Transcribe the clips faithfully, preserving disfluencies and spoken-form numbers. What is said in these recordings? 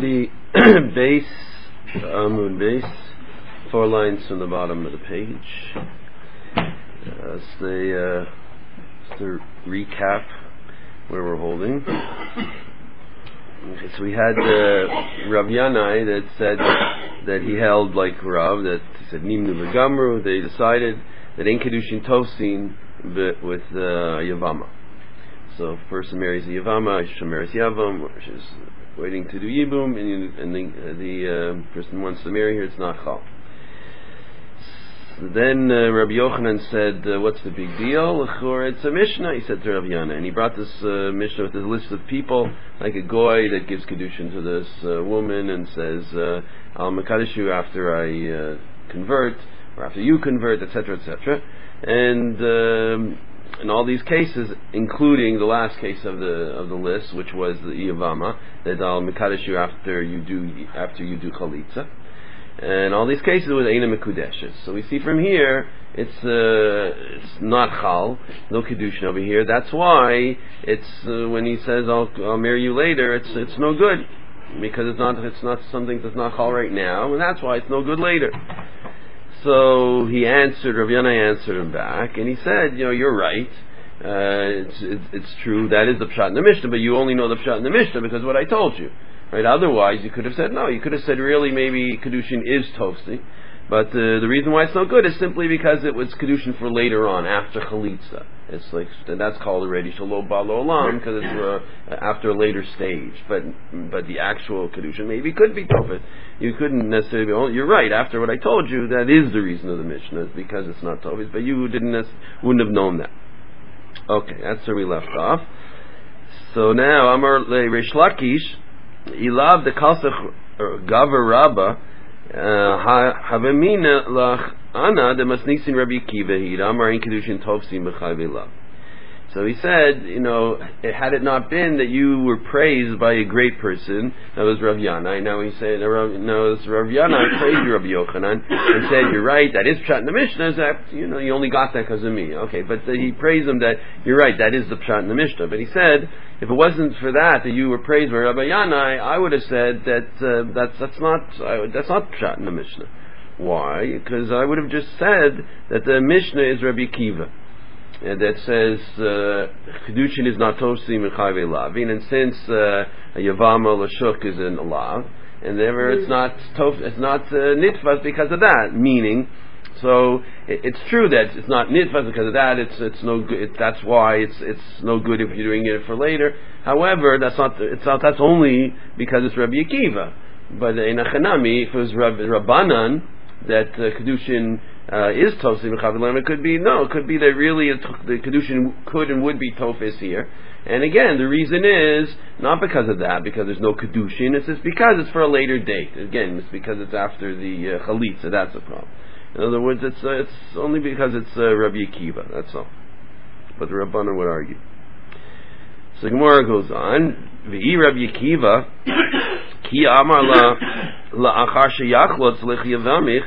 the base, Amud base, four lines from the bottom of the page. Uh, it's the, uh, it's the recap where we're holding. Okay, so we had uh, Rav Yanai that said that he held like Rav, that he said Nimnu v'gamru. They decided that in Kedushin Tosin with uh, Yavama. So if a person marries a Yavama, she marries Yavam, or she's waiting to do Yibum, and, and the, uh, the uh, person wants to marry her, it's not Chal. So then uh, Rabbi Yochanan said, uh, what's the big deal? Or it's a Mishnah, he said to Rav Yana. And he brought this uh, Mishnah with this list of people, like a goy that gives Kedushin to this uh, woman and says, uh, I'll Mekadesh you after I uh, convert, or after you convert, et cetera, et cetera. And um, in all these cases, including the last case of the of the list, which was the Iyavama, that I'll Mekadesh you after you do after you do Chalitza. And all these cases with Eina Mekudeshes. So we see from here, it's uh, it's not Chal, no Kedushin over here. That's why it's uh, when he says I'll, I'll marry you later, it's it's no good, because it's not it's not something that's not Chal right now, and that's why it's no good later. So he answered, Rav Yana answered him back, and he said, you know, you're right. Uh, it's, it's it's true. That is the pshat in the Mishnah, but you only know the pshat in the Mishnah because of what I told you. Right? Otherwise, you could have said no. You could have said really maybe Kedushin is Tovsi, but uh, the reason why it's no good is simply because it was Kedushin for later on, after Chalitza. It's like, and that's called already Shalom Balo Olam, because it's uh, after a later stage. But but the actual Kedushin maybe could be Tofet. You couldn't necessarily be, oh, you're right, after what I told you, that is the reason of the Mishnah, is because it's not Tofet, but you didn't wouldn't have known that. Okay, that's where we left off. So now, Amar Le Reish Lakish, Ilav the Kalsach Gavar Rabba Havamina Lach Ana the Masnisin Rabbi Kiva Hiram in Kedushin Tovsim B'Chayvelav. So he said, you know, had it not been that you were praised by a great person, that was Rav Yanai. Now he said, no, it's Rav Yanai praised Rabbi Yochanan and said, you're right, that is Pshat in the Mishnah, that, you know, you only got that because of me. Okay, but the, he praised him that, you're right, that is the Pshat in the Mishnah. But he said, if it wasn't for that, that you were praised by Rabbi Yanai, I would have said that uh, that's, that's not uh, that's not Pshat in the Mishnah. Why? Because I would have just said that the Mishnah is Rabbi Kiva. Uh, that says uh, Kedushin is not Tosim and Chayvei Lavin, and since uh, Yavama Lashuk is in Lav, and therefore it's not tof, it's not uh, Nitfas because of that. Meaning, so it, it's true that it's not Nitfas because of that. It's it's no good. It, that's why it's it's no good if you're doing it for later. However, that's not it's not that's only because it's Rabbi Akiva. But in Achanami, if it was Rab, Rabbanan that uh, Kedushin Uh, is Tosim Chavilam, it could be, no, it could be that really it, the Kedushin could and would be Tofis here. And again, the reason is not because of that, because there's no Kedushin, it's just because it's for a later date. Again, it's because it's after the uh, Chalitza, that's the problem. In other words, it's uh, it's only because it's uh, Rabbi Akiva, that's all. But the Rabbanan would argue. So Gemara goes on, V'i Rabbi Akiva, Ki Amar La La'achar Sheyachlotz L'Chiyavamich,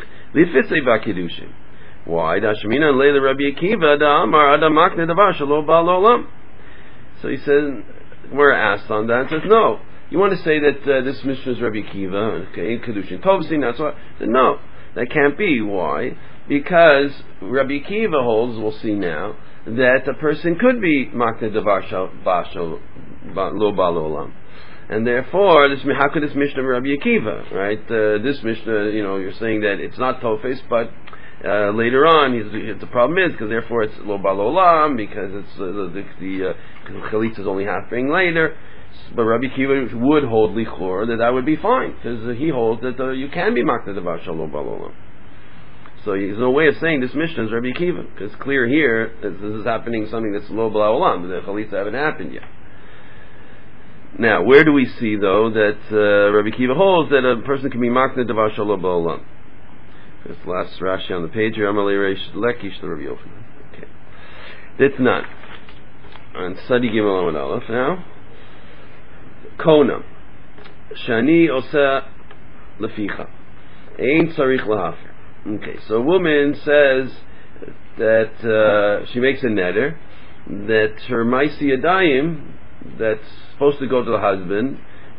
why? Rabbi Akiva Amar Adam Makne Davar Shelo Ba'al Olam. So he says, we're asked on that, and says, no. You want to say that uh, this Mishnah is Rabbi Akiva, okay, in Kedushin Tovsin, that's why. Said, no, that can't be. Why? Because Rabbi Akiva holds, we'll see now, that a person could be Makne Davar Shelo Ba'al Olam. And therefore, this, how could this Mishnah be Rabbi Akiva, right? Uh, this Mishnah, you know, you're saying that it's not Tofes, but uh, later on, he's, the problem is, because therefore it's Lo Ba'al Olam, because it's uh, the, the uh, Chalitza is only happening later. But Rabbi Akiva would hold Lichor that that would be fine, because uh, he holds that uh, you can be Makna Devar Shel Lo Ba'al Olam. So there's no way of saying this Mishnah is Rabbi Akiva, because it's clear here that this is happening something that's Lo Ba'al Olam, the Chalitza haven't happened yet. Now, where do we see, though, that uh, Rabbi Akiva holds that a person can be Makna Devar Shel Lo Ba'al Olam? This last Rashi on the page here, Amalei Reish Lakish the Rabbi Yochanan. Okay. That's not. On Sadi Gimel Amud Aleph now. Kona. Shani Osa Leficha. Ein Tzarich Lahafer. Okay, so a woman says that uh, she makes a neder that her Maisi Yadayim that's supposed to go to the husband,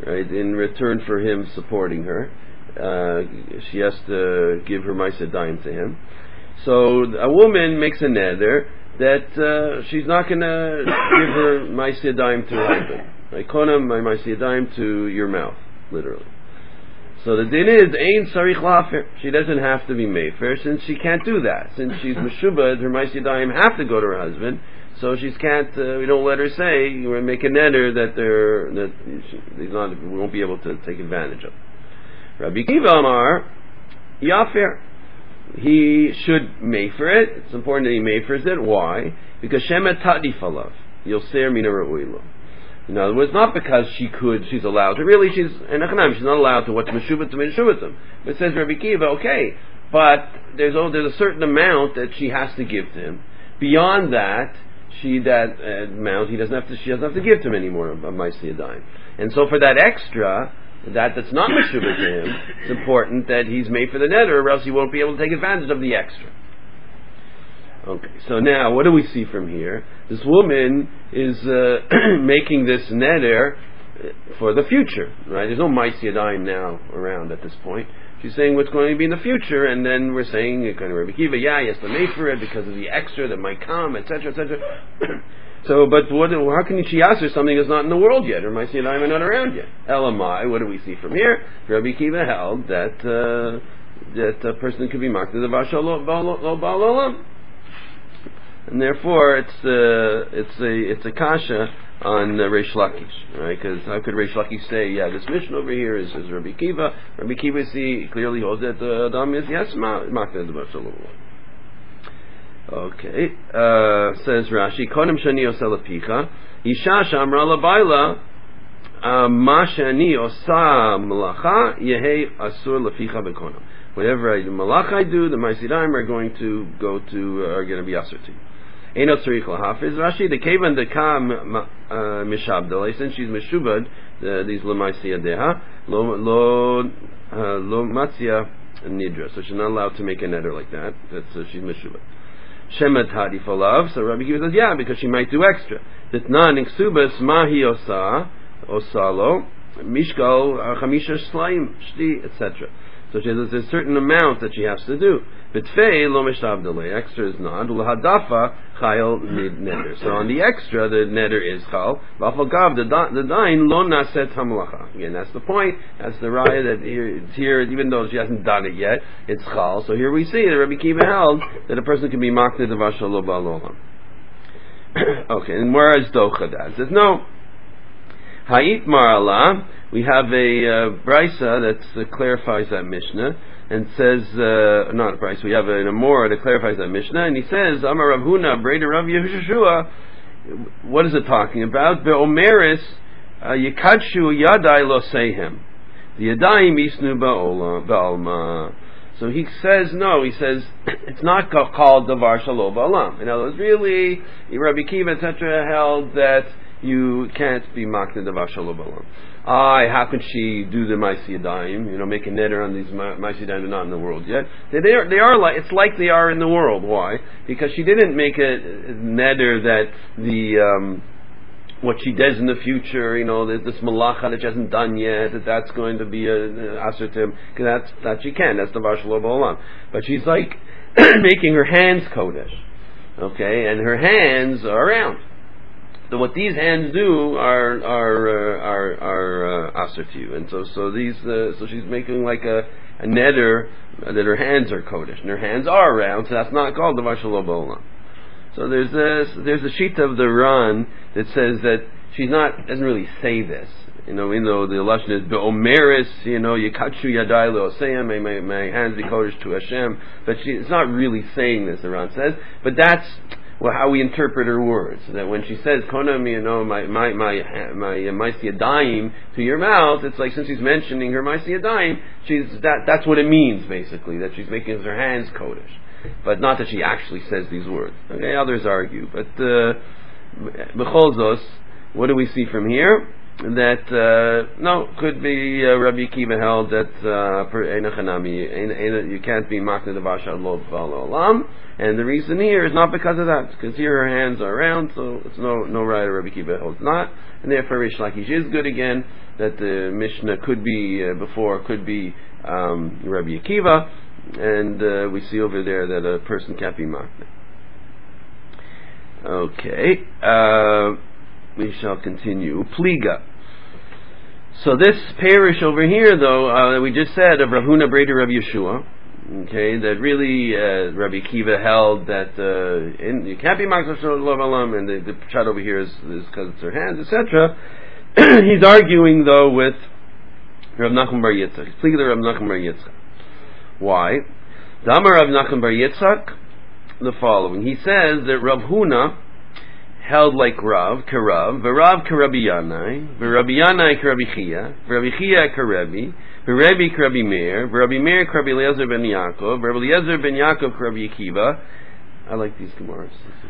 right? In return for him supporting her, uh, she has to give her Ma'aseh Daim to him. So a woman makes a neder that uh, she's not going to give her Ma'aseh Daim to her husband. Right? Konam my Ma'aseh Daim to your mouth, literally. So the din is ein sarich lafer. She doesn't have to be mefer since she can't do that. Since she's meshubad, her Ma'aseh Daim have to go to her husband. So she's can't. Uh, we don't let her say you will make a neder that they're that she's not we won't be able to take advantage of. Rabbi Kiva Amar Yafer. He should mefer it. It's important that he mefers it. Why? Because Shemet Tadif alav Yoser Mina Ra'uilo. In other words, not because she could, she's allowed to. Really, she's in Achanam, she's not allowed to. What's Meshubat to Meshubatim? But it says Rabbi Kiva, okay, but there's oh, there's a certain amount that she has to give to him. Beyond that, she that uh, amount he doesn't have to. She doesn't have to give to him anymore of Ma'aseh Daim. And so for that extra. That that's not Meshubat to him, it's important that he's made for the neder, or else he won't be able to take advantage of the extra. Okay, so now what do we see from here? This woman is uh, making this neder for the future, right? There's no Ma'aseh Daim now around at this point. She's saying what's going to be in the future, and then we're saying, kind of Rabbi Kiva, yeah, he has to make for it because of the extra that might come, et cetera, et cetera. So, but what, how can she ask her something that's not in the world yet, or Ma'aseh Daim are not around yet? Elamai, what do we see from here? Rabbi Kiva held that uh, that a person could be marked as a Vashal lo Baal Olam, and therefore it's uh, it's a it's a kasha on uh, Reish Lakish, right? Because how could Reish Lakish say, yeah, this mission over here is, is Rabbi Kiva? Rabbi Kiva see clearly holds that the Adam is yes marked as a Vashal Olam. Okay, uh, says Rashi, Kodim shani osa lepicha, Isha shamra labayla, ma shani osa malacha, yehei asur lepicha bekonam. Whatever I do, malach I do, the Ma'aseh Daim are going to go to, uh, are going to be asur to you. Eino tzarich lahafiz, Rashi, the kevan deka mishabdalei, since she's meshubad, these lema'aseh yadeha, lo, lo, lo matzia nidra, so she's not allowed to make a neder like that, that's, uh, she's meshubad. Shemet Hadif Olav. So Rabbi Kiva says, yeah, because she might do extra. Ditnan Iksubas Mahi Osa Osalo Mishkal Chamisha Slaim Shti, et cetera. So she has a certain amount that she has to do. Bitfei Lo Mishavdale. Extra is not. Ulahadafa Chayil Neder. So on the extra, the neder is Chal. Vafagav the Dain Lo Naset Hamlacha. Again, that's the point. That's the raya that here, it's here, even though she hasn't done it yet, it's Chal. So here we see that Rabbi Kiva held that a person can be mocked at the Vashal lo Baal Olam. Okay, and where is Docha that? It says no. Ha'it Marala. We have a uh, brisa that uh, clarifies that Mishnah and says, uh, not a brisa, we have an Amora that clarifies that Mishnah, and he says, Amar Rav Huna, Breda Rav Yehoshua, what is it talking about? Be'omeris Yikadshu Yadai Lo Sehem. The Yadayim Isnu Ba'alma. So he says, no, he says, it's not called Davar Shalo Ba'alam. In other words, really, Rabbi Kiva, et cetera, held that you can't be mocked in Davar Shalo Ba'alam. Ah, how can she do the Ma'aseh Daim? You know, make a neder on these Ma'aseh Daim that are not in the world yet. They, they are, they are like, it's like they are in the world. Why? Because she didn't make a, a neder that the, um, what she does in the future, you know, this malacha that she hasn't done yet, that that's going to be a, a assertim, because that's, that she can, that's the Vashal Ba'olam. But she's like, making her hands kodesh. Okay, and her hands are round. So what these hands do are are uh, are are uh, aser to you, and so so these uh, so she's making like a, a neder uh, that her hands are kodesh, and her hands are round, so that's not called the Vashal Ba'olam. So there's a there's a sheet of the Ran that says that she's not doesn't really say this, you know, even though the lashon is be'omeris, you know, yikadshu yadai le'oseyam, may my my hands be kodesh to Hashem, but she it's not really saying this. The Ran says, but that's well, how we interpret her words. That when she says "konam," you know, my my my my Ma'aseh Daim to your mouth, it's like since she's mentioning her Ma'aseh Daim, she's that that's what it means basically. That she's making her hands kodesh, but not that she actually says these words. Okay, others argue, but b'chol zos, what do we see from here? that uh, no, could be uh, Rabbi Akiva held that uh, per Einachanami, you can't be Makna Davar Shelo Balo Olam, and the reason here is not because of that, because here her hands are round, so it's no no right. Rabbi Akiva holds not, and therefore Rish Lakish is good again. That the Mishnah could be uh, before could be um, Rabbi Akiva, and uh, we see over there that a person can't be Makna. Okay. Uh, We shall continue. Pliga. So this parish over here, though, uh, we just said of Rav Huna Breder Rav Yeshua, okay, that really uh, Rabbi Akiva held that uh, in, you can't be Makna Shalom Alam, and the, the chat over here is because it's her hands, et cetera. He's arguing, though, with Rav Nachman Bar Yitzchak. Pliga to Rav Nachman Bar Yitzchak. Why? Damar Rav Nachman Bar Yitzchak, the following. He says that Rav Huna held like Rav, Karav, V'Rav Karabi Yanai, V'Rabi Yanai Karabi Chia, V'Rabi Chia Karabi, V'Rabi Karabi Meir, V'Rabi Meir Karabi Eliezer ben Yaakov, V'Rabi Eliezer ben Yaakov Karabi Akiva. I like these Gemaras.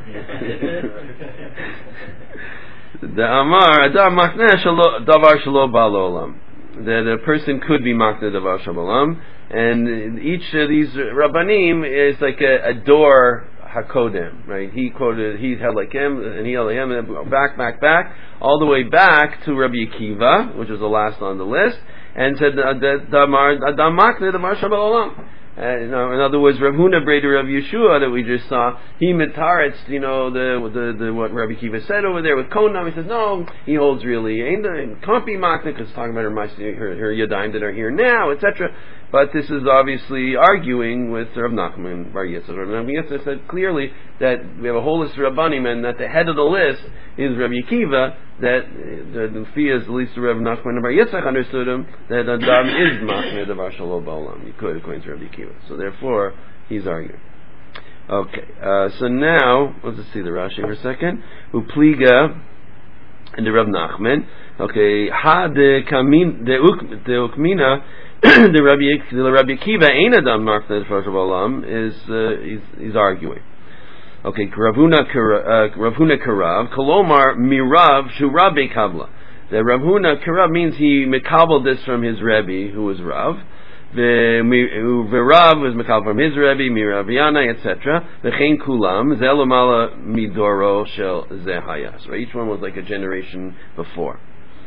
The Amar Adam Makna Davar Shelo Balo Olam. That a person could be Makna Davar Shelo Olam, and each of these Rabbanim is like a, a door Hakodem, right? He quoted, he held like him, and he held like him, and back, back, back, all the way back to Rabbi Akiva, which was the last on the list, and said, Damar, Damakne, Damar Shabbat Olam. Uh, in other words, Rav Huna Breder Rav Yeshua that we just saw, he mitaretz, you know, the, the, the, what Rabbi Akiva said over there with Konam. He says, no, he holds really, ain't can't be makna, because talking about her, her, her yadayim that are here now, et cetera. But this is obviously arguing with Rav Nachman Bar Yitzchak. Rav Nachman Yitzchak said clearly that we have a whole list of Rabbanim, and that the head of the list is Rabbi Akiva, that the Fiyas, at least Rav Nachman Bar Yitzchak understood him, that Adam is makna davar shelo ba'olam. You could, according to Rabbi Akiva. So therefore, he's arguing. Okay, uh, so now, let's just see the Rashi for a second. Upliga and the Rav Nachman. Okay, ha de kamin de ukmina. The Rabbi, the Rabbi Akiva Ein Adam Makna Davar Shelo Ba'olam is uh, he's, he's arguing. Okay, Rav Huna Karav Kolomar Mirav Shurabe Kavla. The Rav Huna Karav means he mekabel this from his Rebbe, who was Rav. The Rav was mekabel from his Rebbe, Mirav Yana, et cetera. The Chein Kulam Zelomala Midoro Shel Zehayas. Right, each one was like a generation before.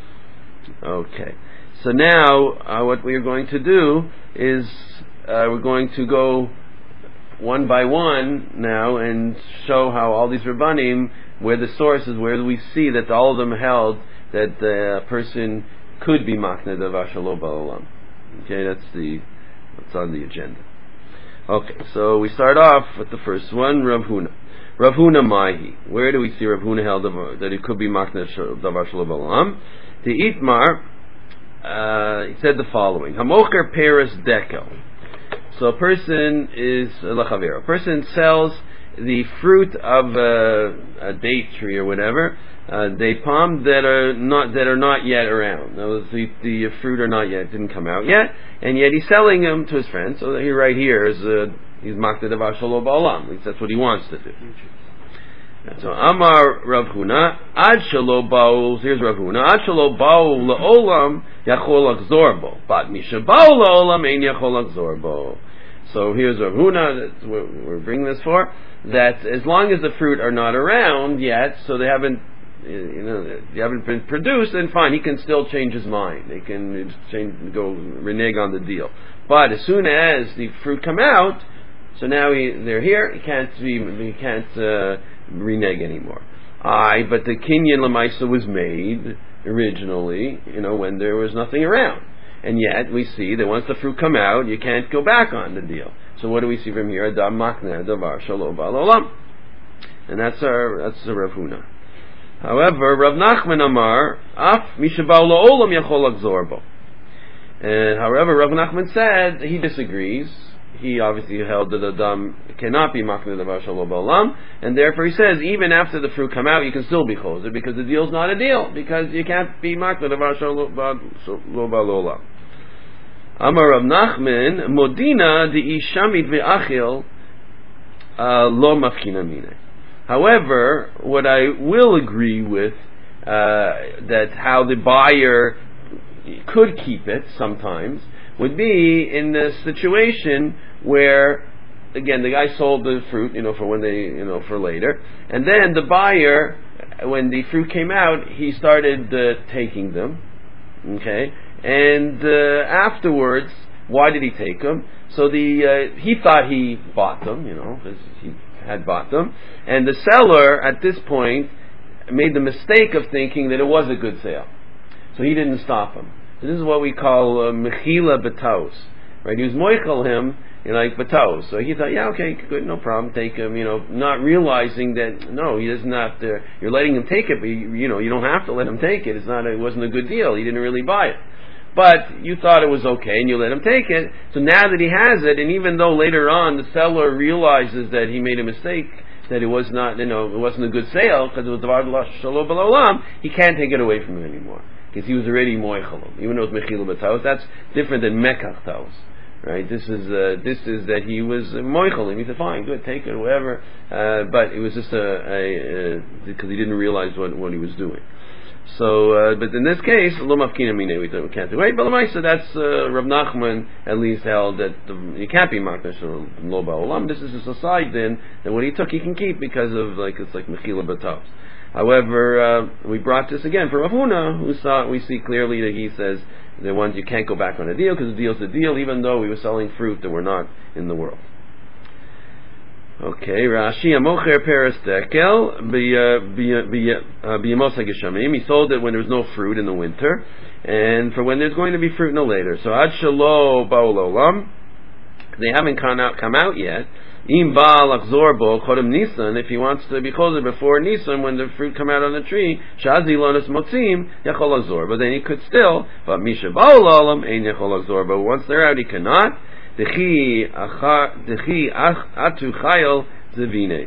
Okay. So now, uh, what we are going to do is uh, we're going to go one by one now and show how all these Rabbanim, where the sources, where we see that all of them held that the person could be Makna Davar Shelo Ba'olam. Okay, that's the what's on the agenda. Okay, so we start off with the first one, Rav Huna. Rav Huna Mahi. Where do we see Rav Huna held that it could be Makna Davar Shelo Ba'olam? The Itmar. Uh, he said the following: Hamocher Paris Dekel. So a person is lachavera. A person sells the fruit of a, a date tree or whatever, uh, date palm that are not that are not yet around. Those the, the fruit are not yet didn't come out yet, and yet he's selling them to his friends. So he right here is uh, he's Makna Davar Shelo Ba'olam. At least that's what he wants to do. So Amar Rav Huna Ad Shelo Baul. Here's Rav Huna Ad Shelo Baul LaOlam Yachol Achzor Bo. But Misha Baul LaOlam Ein Yachol Achzor Bo. So here's Rav Huna. That's what we're bringing this for. That as long as the fruit are not around yet, so they haven't, you know, they haven't been produced, then fine. He can still change his mind. They can change, go renege on the deal. But as soon as the fruit come out, so now he, they're here. He can't be. He can't. Uh, renege anymore. Aye, but the Kinyan Lamaisa was made originally, you know, when there was nothing around. And yet we see that once the fruit come out, you can't go back on the deal. So what do we see from here? Adam Makna Davar Shelo Ba'olam. And that's our that's the Rav Huna. However, Rav Nachman Amar Af Mishabau LaOlam Yachol Achzor Bo. And however, Rav Nachman said he disagrees. He obviously held that Adam cannot be Makna Davar Shelo Ba'olam, and therefore he says even after the fruit come out, you can still be choser because the deal's not a deal because you can't be Makna Davar Shelo Ba'olam. Amar Rav Nachman Modina di Ishamit ve'achil lo mafkina mine. However, what I will agree with that how the buyer could keep it sometimes would be in the situation where, again, the guy sold the fruit, you know, for when they, you know, for later, and then the buyer, when the fruit came out, he started uh, taking them, okay, and uh, afterwards, why did he take them? So the uh, he thought he bought them, you know, because he had bought them, and the seller at this point made the mistake of thinking that it was a good sale, so he didn't stop him. So this is what we call uh, mechila b'taos, right? He was moichel him, you know, like b'taos. So he thought, yeah, okay, good, no problem, take him, you know, not realizing that no, he is not. Uh, you're letting him take it, but you, you know, you don't have to let him take it. It's not. It wasn't a good deal. He didn't really buy it. But you thought it was okay, and you let him take it. So now that he has it, and even though later on the seller realizes that he made a mistake, that it was not, you know, it wasn't a good sale because it was davar shalom b'olam, he can't take it away from him anymore because he was already moichalom. Even though it's mechila b'taos, that's different than mekach taos, right? This is uh, this is that he was uh, moichalom. He said, "Fine, good, take it, whatever." Uh, but it was just a, a, a because he didn't realize what what he was doing. So, uh, but in this case, lo mafkina mine, we can't do it. But l'maisa, that's uh, Rav Nachman at least held that the, you can't be makdash lo ba'olam. This is just a side then that what he took he can keep because of like it's like mechila b'taos. However, uh, we brought this again for Rav Huna, who saw we see clearly that he says that once you can't go back on a deal because the deal's a deal, even though we were selling fruit that were not in the world. Okay, Rashi Amocher Peres Dekel B'Yemos HaGeshamim. He sold it when there was no fruit in the winter, and for when there's going to be fruit in the later. So Ad Shelo Ba'olam, they haven't come out, come out yet. Im Ba'al Achzor Bo Chodem Nisan. If he wants to be closer before Nisan, when the fruit come out on the tree, Shazi Lonas Motzim Yachol Achzor. But then he could still. But Misha Ba'olam Ein Yachol Achzor. But once they're out, he cannot. Dechi atu chayil zevine.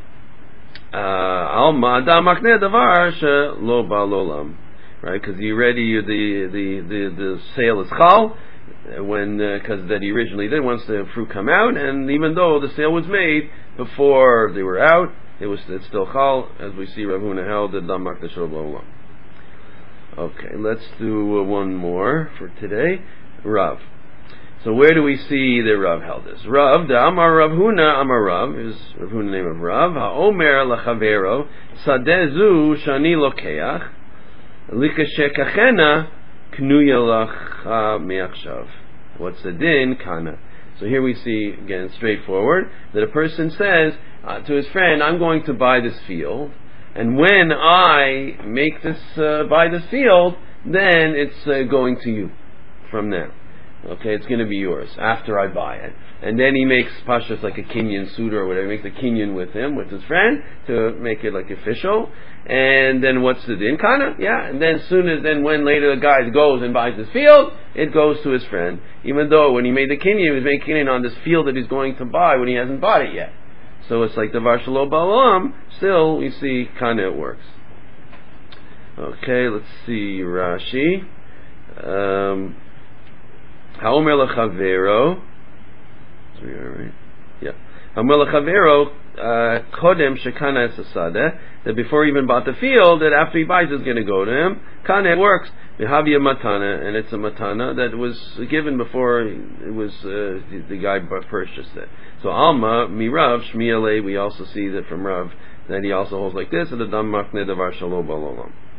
Alma adam makneh davar shelo ba'olam. Right, because you already the the the the sale is chal when because uh, that he originally did once the fruit come out, and even though the sale was made before they were out, it was it's still chal, as we see Rav Huna held that dam makneh shelo ba'olam. Okay, let's do uh, one more for today. Rav. So where do we see the Rav held this? Rav, the Amar Rav Huna, Amar Rav, is Rav Huna the name of Rav, HaOmer Lachavero, Sadezu Shani Lokeach, Likashekachena, Knuya Lacha Meachshav. What's the din? Kana. So here we see, again, straightforward, that a person says uh, to his friend, I'm going to buy this field, and when I make this, uh, buy this field, then it's uh, going to you from now. Okay, it's going to be yours after I buy it. And then he makes pashas like a kinyan suda or whatever. He makes a kinyan with him, with his friend, to make it like official. And then what's the din? Kana? Yeah. And then soon as then when later the guy goes and buys his field, it goes to his friend. Even though when he made the kinyan, he was making kinyan on this field that he's going to buy when he hasn't bought it yet. So it's like the Varshalo Ba'olam. Still, we see kana it works. Okay, let's see Rashi. Um... Haomer lechavero, right? Yeah. Haomer lechavero kodem shekana es hasadeh. That before he even bought the field, that after he buys, it's going to go to him. Kana it works. V'havia matana, and it's a matana that was given before it was uh, the, the guy purchased it. So Alma mirav shmialei. We also see that from Rav that he also holds like this. And the dam makneh davar shelo ba'olam.